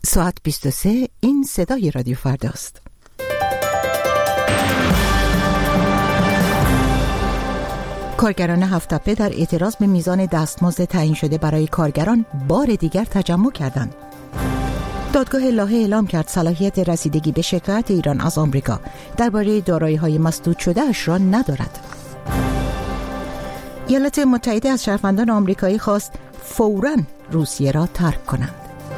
ساعت 23. این صدای رادیو فرداست. کارگران هفت‌تپه در اعتراض به میزان دستمزد تعیین شده برای کارگران بار دیگر تجمع کردند. دادگاه لاهه اعلام کرد صلاحیت رسیدگی به شکایت ایران از آمریکا درباره دارایی‌های مسدود شده اش را ندارد. ایالات متحده از شهروندان آمریکایی خواست فوراً روسیه را ترک کنند.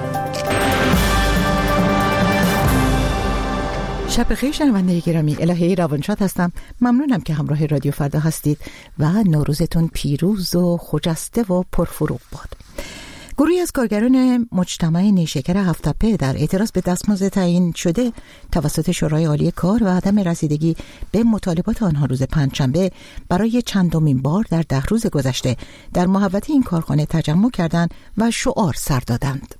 شب بخیر شنونده گرامی، الهه روانشاد هستم. ممنونم که همراه رادیو فردا هستید و نوروزتون پیروز و خجسته و پرفروغ باد. گروهی از کارگران مجتمع نیشکر هفت‌تپه در اعتراض به دستمزد تعیین شده توسط شورای عالی کار و عدم رسیدگی به مطالبات آنها روز پنجشنبه برای چندمین بار در 10 روز گذشته در محوطه این کارخانه تجمع کردند و شعار سر دادند.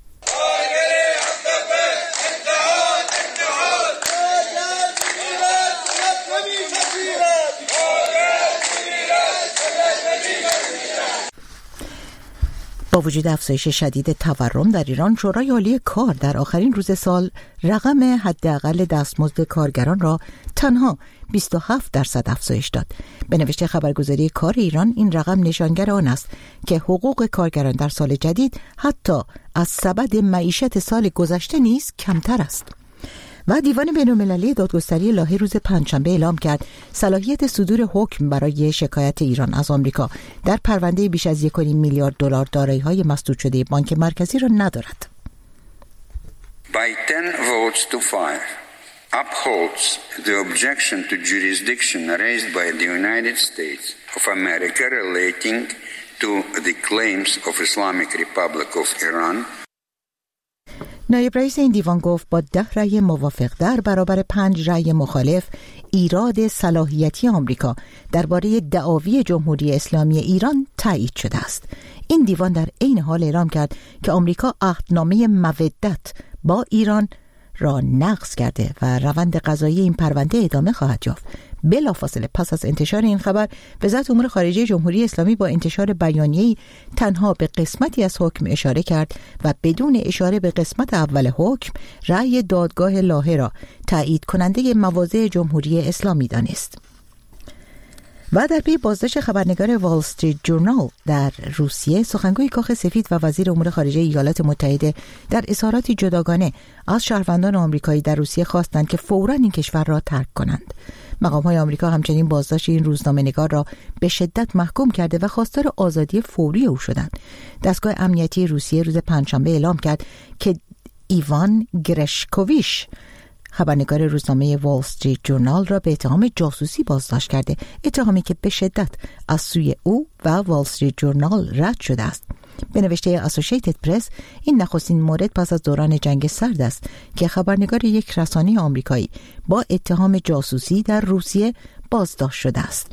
با وجود افزایش شدید تورم در ایران، شورای عالی کار در آخرین روز سال رقم حداقل دستمزد کارگران را تنها 27% افزایش داد. به نوشته خبرگزاری کار ایران، این رقم نشانگر آن است که حقوق کارگران در سال جدید حتی از سبد معیشت سال گذشته نیز کمتر است. و دیوان بین‌المللی دادگستری لاهه روز پنجشنبه اعلام کرد صلاحیت صدور حکم برای شکایت ایران از آمریکا در پرونده بیش از 1.5 میلیارد دلار دارایی‌های مسدود شده بانک مرکزی را ندارد. By 10 votes to 5 upholds the objection to jurisdiction raised by the United States of America relating to the claims of Islamic Republic of Iran. نایب رئیس این دیوان گفت با 10 رأی موافق در برابر 5 رأی مخالف، ایراد صلاحیتی آمریکا درباره دعاوی جمهوری اسلامی ایران تایید شده است. این دیوان در عین حال اعلام کرد که آمریکا عهدنامه مودت با ایران را نقض کرده و روند قضایی این پرونده ادامه خواهد یافت. بلافاصله پس از انتشار این خبر، وزارت امور خارجه جمهوری اسلامی با انتشار بیانیه‌ای تنها به قسمتی از حکم اشاره کرد و بدون اشاره به قسمت اول حکم، رأی دادگاه لاهه را تایید کننده مواضع جمهوری اسلامی دانست. و در پی بازداشت خبرنگار وال استریت جورنال در روسیه، سخنگوی کاخ سفید و وزیر امور خارجه ایالات متحده در اظهاراتی جداگانه از شهروندان آمریکایی در روسیه خواستند که فوراً این کشور را ترک کنند. مقام‌های آمریکا همچنین بازداشت این روزنامه‌نگار را به شدت محکوم کرده و خواستار آزادی فوری او شدند. دستگاه امنیتی روسیه روز پنجشنبه اعلام کرد که ایوان گرشکوویچ، خبرنگار روزنامه وال استریت جورنال، را به اتهام جاسوسی بازداشت کرده، اتهامی که به شدت از سوی او و وال استریت جورنال رد شده است. به نوشته اسوسییتد پرس، این نخستین مورد پس از دوران جنگ سرد است که خبرنگار یک رسانه آمریکایی با اتهام جاسوسی در روسیه بازداشت شده است.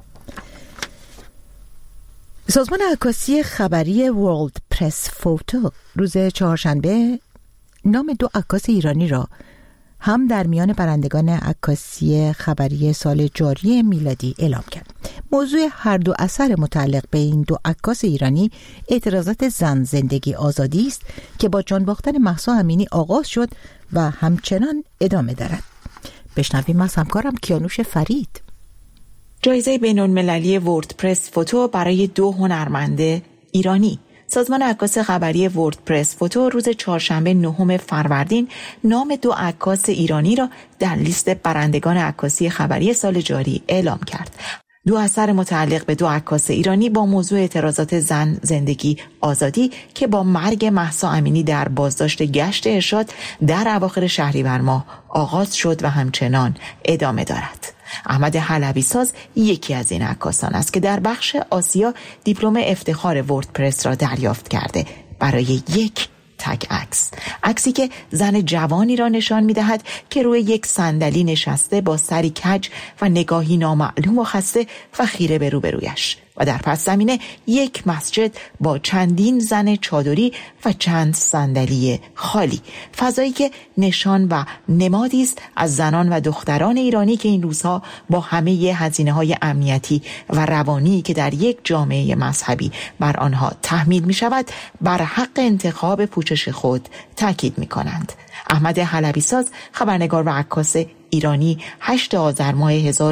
سازمان عکاسی خبری ورلد پرس فوتو روز چهارشنبه نام 2 عکاس ایرانی را هم در میان برندگان عکاسی خبری سال جاری میلادی اعلام کرد. موضوع هر 2 اثر متعلق به این 2 عکاس ایرانی اعتراضات زن زندگی آزادی است که با جان باختن مهسا امینی آغاز شد و همچنان ادامه دارد. بشنویم از همکارم کیانوش فرید. جایزه بین‌المللی وردپرس فوتو برای 2 هنرمند ایرانی. سازمان عکاس خبری وردپرس فوتو روز چهارشنبه 9 فروردین نام 2 عکاس ایرانی را در لیست برندگان عکاسی خبری سال جاری اعلام کرد. 2 اثر متعلق به 2 عکاس ایرانی با موضوع اعتراضات زن زندگی آزادی که با مرگ مهسا امینی در بازداشت گشت ارشاد در اواخر شهریور ماه آغاز شد و همچنان ادامه دارد. احمد حلبی ساز یکی از این عکاسان است که در بخش آسیا دیپلم افتخار وردپرس را دریافت کرده برای یک تگ عکس. عکسی که زن جوانی را نشان می‌دهد که روی یک صندلی نشسته با سری کج و نگاهی نامعلوم و خسته و خیره به روبرویش. و در پس زمینه یک مسجد با چندین زن چادری و چند صندلی خالی، فضایی که نشان و نمادی است از زنان و دختران ایرانی که این روزها با همه هزینه‌های امنیتی و روانی که در یک جامعه مذهبی بر آنها تحمیل می شود بر حق انتخاب پوشش خود تاکید می کنند. احمد حلبی ساز، خبرنگار و عکاس ایرانی، 8 آذر ماه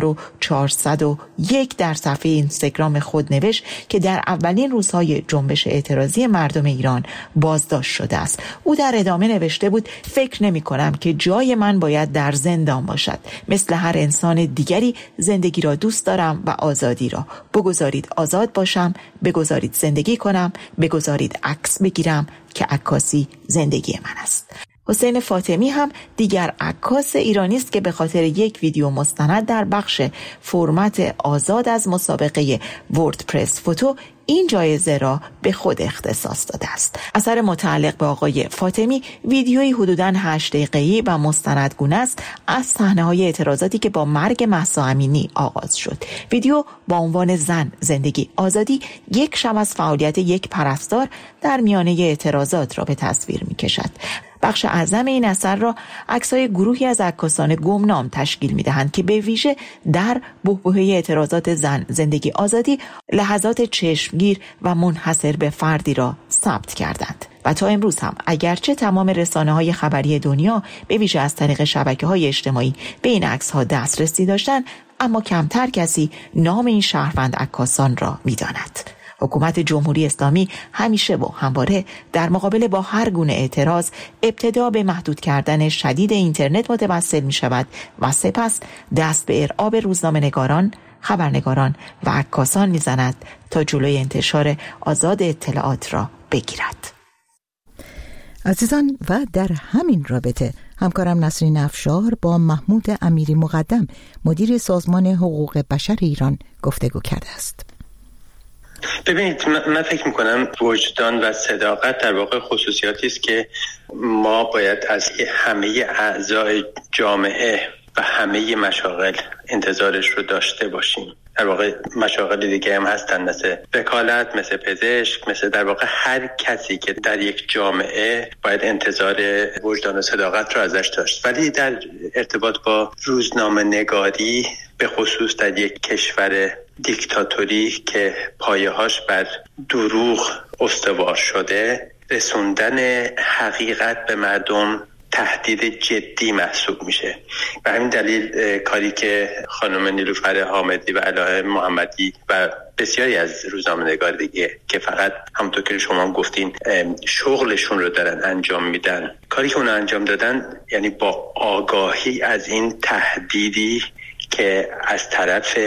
1401 در صفحه اینستاگرام خود نوشت که در اولین روزهای جنبش اعتراضی مردم ایران بازداشت شده است. او در ادامه نوشته بود: فکر نمی کنم که جای من باید در زندان باشد. مثل هر انسان دیگری زندگی را دوست دارم و آزادی را. بگذارید آزاد باشم، بگذارید زندگی کنم، بگذارید عکس بگیرم که عکاسی زندگی من است. حسین فاطمی هم دیگر عکاس ایرانی است که به خاطر یک ویدیو مستند در بخش فرمت آزاد از مسابقه وردپرس فوتو این جایزه را به خود اختصاص داده است. اثر متعلق به آقای فاطمی ویدیویی حدوداً 8 دقیقه‌ای و مستندگونه است از صحنه‌های اعتراضاتی که با مرگ مهسا امینی آغاز شد. ویدیو با عنوان زن، زندگی، آزادی یک شب از فعالیت یک پرستار در میانه اعتراضات را به تصویر می‌کشد. بخش اعظم این اثر را عکس‌های گروهی از عکاسان گمنام تشکیل می‌دهند که به ویژه در بحبوحه اعتراضات زن، زندگی، آزادی لحظات چشمگیر و منحصر به فردی را ثبت کردند. و تا امروز هم اگرچه تمام رسانه‌های خبری دنیا به ویژه از طریق شبکه‌های اجتماعی به این عکس‌ها دسترسی داشتند، اما کمتر کسی نام این شهروند عکاسان را می‌داند. حکومت جمهوری اسلامی همیشه و همواره در مقابله با هر گونه اعتراض ابتدا به محدود کردن شدید اینترنت متوسل می شود و سپس دست به ارعاب روزنامه‌نگاران، خبرنگاران و عکاسان می زند تا جلوی انتشار آزاد اطلاعات را بگیرد. عزیزان، و در همین رابطه همکارم نسرین افشار با محمود امیری مقدم، مدیر سازمان حقوق بشر ایران، گفتگو کرده است. ببینید، من فکر میکنم وجدان و صداقت در واقع خصوصیاتی است که ما باید از همه اعضای جامعه و همه مشاغل انتظارش رو داشته باشیم. در واقع مشاغل دیگه هم هستن، مثل وکالت، مثل پزشک، مثل در واقع هر کسی که در یک جامعه باید انتظار وجدان و صداقت رو ازش داشت. ولی در ارتباط با روزنامه نگاری، به خصوص در یک کشور دیکتاتوری که پایه‌هاش بر دروغ استوار شده، رسوندن حقیقت به مردم تهدید جدی محسوب میشه. به همین دلیل کاری که خانم نیلوفر حامدی و الهه محمدی و بسیاری از روزنامه‌نگار دیگه که فقط همونطور که شما گفتین شغلشون رو دارن انجام میدن، کاری که اون انجام دادن یعنی با آگاهی از این تهدیدی که از طرف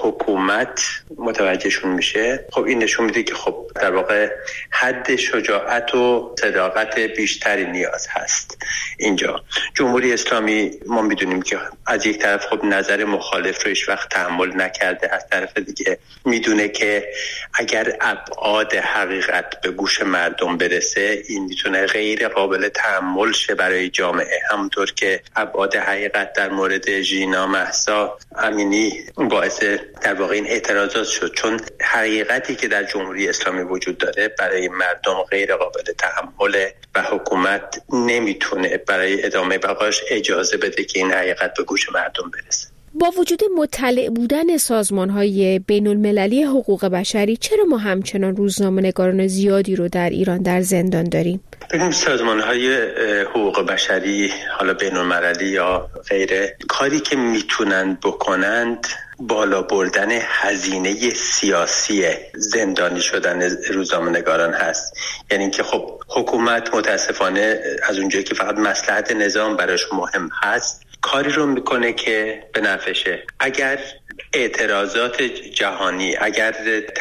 حکومت متوجهشون میشه، خب این نشون میده که خب در واقع حد شجاعت و صداقت بیشتری نیاز هست. اینجا جمهوری اسلامی ما میدونیم که از یک طرف خب نظر مخالف رو هیچ وقت تحمل نکرده، از طرف دیگه میدونه که اگر ابعاد حقیقت به گوش مردم برسه این میتونه غیر قابل تحمل شه برای جامعه، همونطور که ابعاد حقیقت در مورد ژینا مهسا امینی باعث در واقع این اعتراضات شد، چون حقیقتی که در جمهوری اسلامی وجود داره برای مردم غیر قابل تحمله و حکومت نمیتونه برای ادامه بقاش اجازه بده که این حقیقت به گوش مردم برسه. با وجود مطلع بودن سازمان‌های بین‌المللی حقوق بشری، چرا ما همچنان روزنامه‌نگاران زیادی رو در ایران در زندان داریم؟ ببینیم سازمان‌های حقوق بشری، حالا بین‌المللی یا غیره، کاری که میتونن بکنند بالا بردن هزینه سیاسی زندانی شدن روزنامه‌نگاران هست. یعنی که خب حکومت متاسفانه از اونجایی که فقط مصلحت نظام براش مهم هست کاری رو میکنه که به نفعشه. اگر اعتراضات جهانی، اگر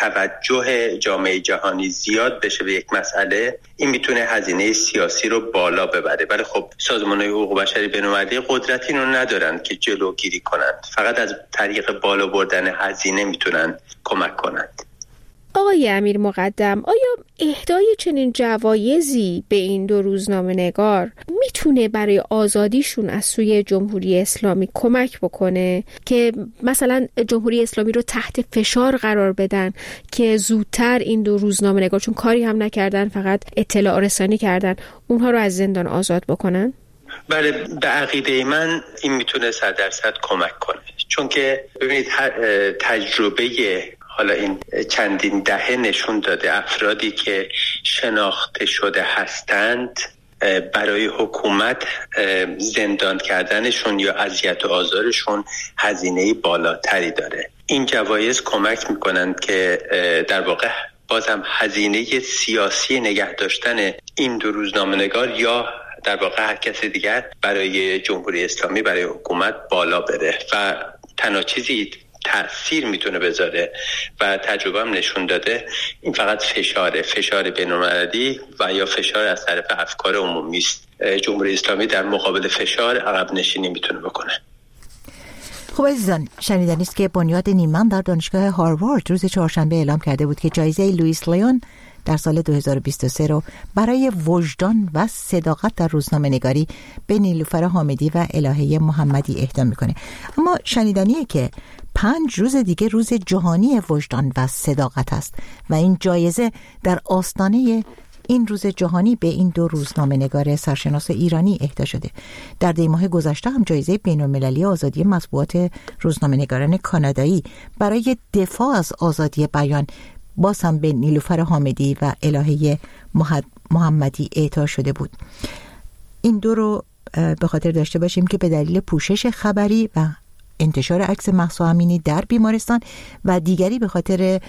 توجه جامعه جهانی زیاد بشه به یک مسئله، این میتونه هزینه سیاسی رو بالا ببره. ولی خب سازمان‌های حقوق بشری بین‌المللی قدرتی رو ندارن که جلوگیری کنند، فقط از طریق بالا بردن هزینه میتونن کمک کنند. آقای امیر مقدم، آیا اهدای چنین جوایزی به این دو روزنامه‌نگار میتونه برای آزادیشون از سوی جمهوری اسلامی کمک بکنه که مثلا جمهوری اسلامی رو تحت فشار قرار بدن که زودتر این دو روزنامه‌نگار، چون کاری هم نکردن فقط اطلاع رسانی کردن، اونها رو از زندان آزاد بکنن؟ بله، به عقیده من این میتونه 100% کمک کنه، چون که ببینید تجربه حالا این چندین دهه نشون داده افرادی که شناخته شده هستند برای حکومت زندان کردنشون یا اذیت و آزارشون هزینه بالاتری داره. این جوایز کمک میکنن که در واقع بازم هزینه سیاسی نگه داشتن این دو روزنامه‌نگار یا در واقع هر کس دیگر برای جمهوری اسلامی، برای حکومت بالا بره و تنها چیزی تأثیر میتونه بذاره و تجربه هم نشون داده این فقط فشار بین‌المللی و یا فشار از طرف افکار عمومی است. جمهوری اسلامی در مقابل فشار عقب نشینی میتونه بکنه. خب عزیزان، شنیدنی است که بنیاد نیمن در دانشگاه هاروارد روز چهارشنبه اعلام کرده بود که جایزه لوئیس لیون در سال 2023 رو برای وجدان و صداقت در روزنامه نگاری به نیلوفر حامدی و الهه محمدی اهدا میکنه. اما شنیدنیه که 5 روز دیگه روز جهانی وجدان و صداقت است و این جایزه در آستانه این روز جهانی به این دو روزنامه نگار سرشناس ایرانی اهدا شده. در دی ماه گذشته هم جایزه بین‌المللی آزادی مطبوعات روزنامه نگاران کانادایی برای دفاع از آزادی بیان باز هم به نیلوفر حامدی و الهه محمدی اعطا شده بود. این دو رو به خاطر داشته باشیم که به دلیل پوشش خبری و انتشار عکس مهسا امینی در بیمارستان و دیگری به خاطر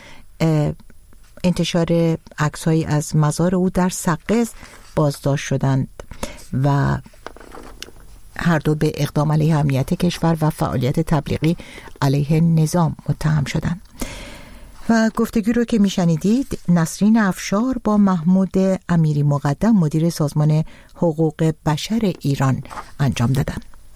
انتشار عکس‌هایی از مزار او در سقز بازداشت شدند و هر دو به اقدام علیه امنیت کشور و فعالیت تبلیغی علیه نظام متهم شدند. و گفتگو رو که میشنیدید نسرین افشار با محمود امیری مقدم مدیر سازمان حقوق بشر ایران انجام دادن.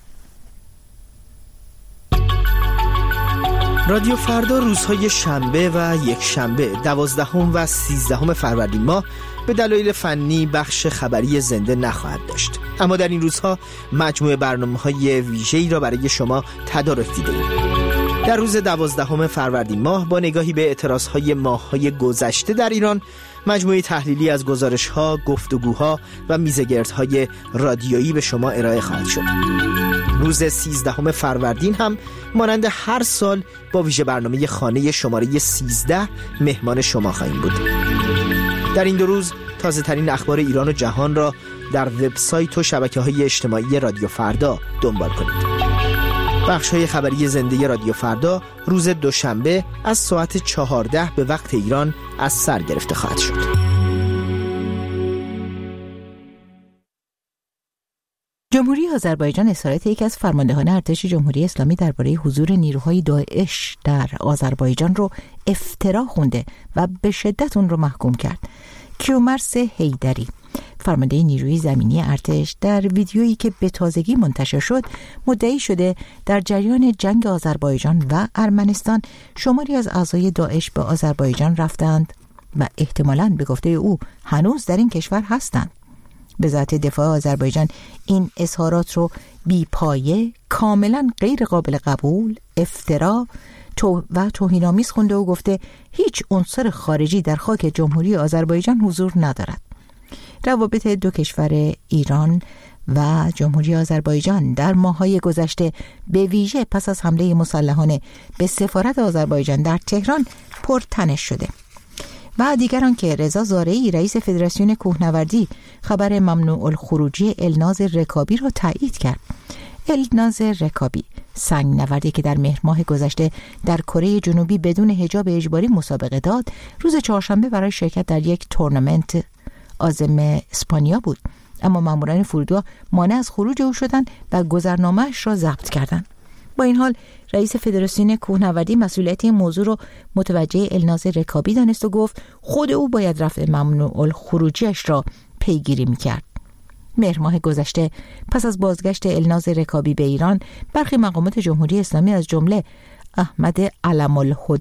رادیو فردا روزهای شنبه و یک شنبه 12 و 13 فروردین ماه به دلایل فنی بخش خبری زنده نخواهد داشت، اما در این روزها مجموعه برنامه‌های ویژه‌ای را برای شما تدارک دیده‌ایم. در روز 12 فروردین ماه با نگاهی به اعتراضهای ماه‌های گذشته در ایران، مجموعه تحلیلی از گزارش‌ها، گفتگوها و میزگردهای رادیویی به شما ارائه خواهد شد. روز 13 فروردین هم مانند هر سال با ویژه برنامه خانه شماره 13 مهمان شما خواهیم بود. در این 2 روز تازه ترین اخبار ایران و جهان را در وبسایت و شبکه‌های اجتماعی رادیو فردا دنبال کنید. بخش‌های خبری زنده رادیو فردا روز دوشنبه از ساعت 14 به وقت ایران از سر گرفته خواهد شد. جمهوری آذربایجان اظهارات یکی از فرماندهان ارتش جمهوری اسلامی درباره حضور نیروهای داعش در آذربایجان رو افترا خونده و به شدت اون رو محکوم کرد. کیومرث حیدری، فرمانده نیروی زمینی ارتش، در ویدیویی که به تازگی منتشر شد مدعی شده در جریان جنگ آذربایجان و ارمنستان شماری از اعضای داعش به آذربایجان رفتند و احتمالاً به گفته او هنوز در این کشور هستند. وزارت دفاع آذربایجان این اظهارات رو بی‌پایه، کاملاً غیر قابل قبول، افترا و توهین‌آمیز خونده و گفته هیچ عنصر خارجی در خاک جمهوری آذربایجان حضور ندارد. روابط دو کشور ایران و جمهوری آذربایجان در ماه‌های گذشته به ویژه پس از حمله مسلحانه به سفارت آذربایجان در تهران پرتنش شده. و دیگران که رضا زارعی رئیس فدراسیون کوهنوردی خبر ممنوع الخروجی الناز رکابی را تایید کرد. الناز رکابی سنگ نوردی که در مهر ماه گذشته در کره جنوبی بدون حجاب اجباری مسابقه داد، روز چهارشنبه برای شرکت در یک تورنمنت عازم اسپانیا بود، اما ماموران فرودگاه مانع از خروج او شدند و گذرنامه‌اش را ضبط کردند. با این حال رئیس فدراسیون کوهنوردی مسئولیت این موضوع رو متوجه الناز رکابی دانست و گفت خود او باید رفع ممنوع الخروجیش را پیگیری می‌کرد. مهر ماه گذشته پس از بازگشت الناز رکابی به ایران، برخی مقامات جمهوری اسلامی از جمله احمد علم الهدی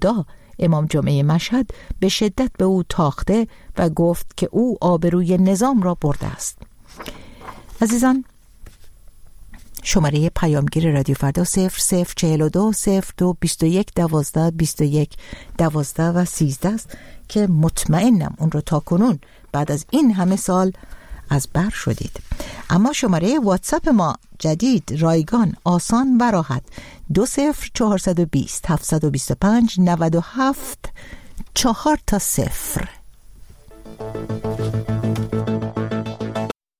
امام جمعه مشهد به شدت به او تاخته و گفت که او آبروی نظام را برده است. عزیزان، شماره پیامگیر رادیو فردا 0042 02 21 12 21 12 و 13 است که مطمئنم اون رو تا کنون بعد از این همه سال از بر شدید. اما شماره واتساپ ما جدید، رایگان، آسان و راحت 20420 725 97 4 تا 0.